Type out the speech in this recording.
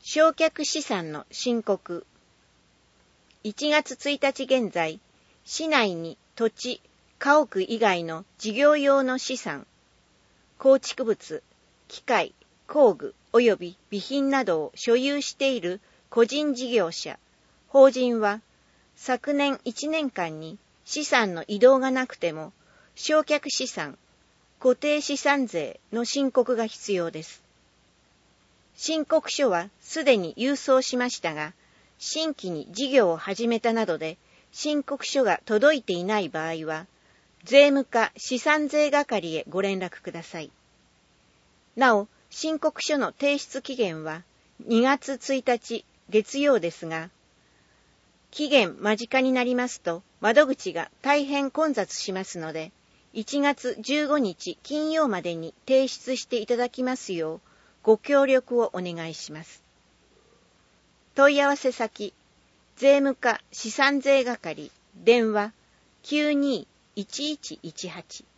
償却資産の申告。1月1日現在、市内に土地、家屋以外の事業用の資産、構築物、機械、工具及び備品などを所有している個人事業者、法人は、昨年1年間に資産の移動がなくても、償却資産、固定資産税の申告が必要です。申告書はすでに郵送しましたが、新規に事業を始めたなどで申告書が届いていない場合は、税務課資産税係へご連絡ください。なお、申告書の提出期限は2月1日月曜ですが、期限間近になりますと窓口が大変混雑しますので、1月15日金曜までに提出していただきますようご協力をお願いします。問い合わせ先、税務課資産税係、電話 92-1118